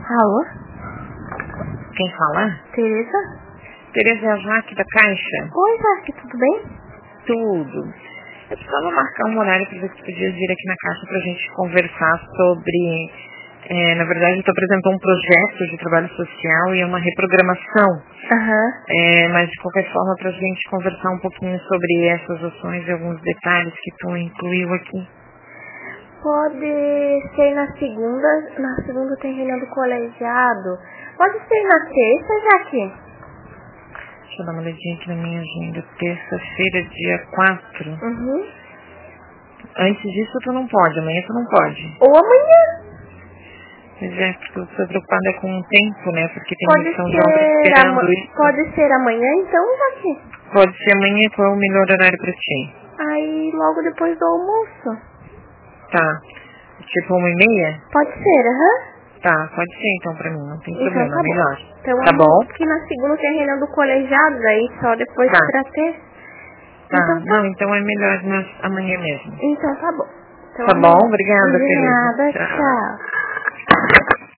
Alô? Quem fala? Tereza? Tereza, é a Jaque da Caixa. Oi, Jaque, tudo bem? Tudo. Eu precisava marcar um horário para ver se podia vir aqui na Caixa para a gente conversar sobre... na verdade, eu estou apresentando um projeto de trabalho social e uma reprogramação. Mas, de qualquer forma, para a gente conversar um pouquinho sobre essas ações e alguns detalhes que tu incluiu aqui. Pode ser na segunda. Na segunda tem reunião do colegiado. Pode ser na terça, Jaque? Deixa eu dar uma olhadinha aqui na minha agenda. Terça-feira, dia 4. Uhum. Antes disso tu não pode, amanhã tu não pode. Ou amanhã. Pois é, porque eu estou preocupada com o tempo, né? Porque tem Pode missão de obra esperando isso. Pode ser amanhã então, Jaque? Pode ser amanhã, qual é o melhor horário pra ti? Aí logo depois do almoço. Tá. Tipo 1h30? Pode ser, aham. Tá, pode ser então pra mim, não tem Então problema, tá bom. melhor. Então, Tá bom? que na segunda tem a reunião do colegiado, aí só depois Tá. pra ter. Tá, Então tá. não, então é melhor amanhã mesmo. Então tá bom. Então, Tá bom? Obrigada, de Tereza. nada, Tchau. tchau.